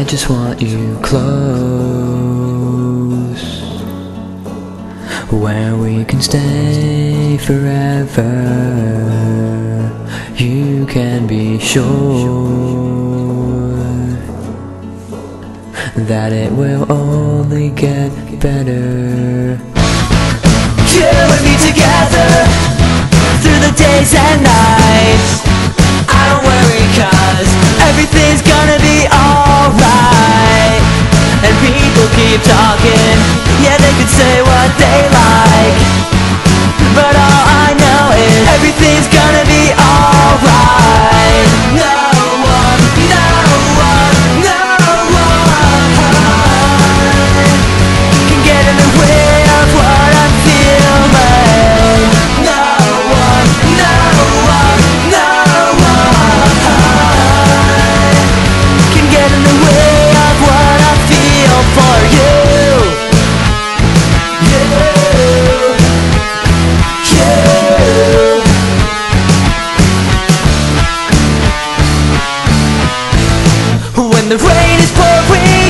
I just want you close, where we can stay forever. You can be sure that it will only get better. You and me together through the days and nights. I don't worry 'cause everything's gonna be alright. And people keep talking, yeah, they could say what they like, but all I know is everything's gonna be alright. No one, no one, no one can get in the way of what I'm feeling. No one, no one, no one can get in the way of what I feel for you. When the rain is pouring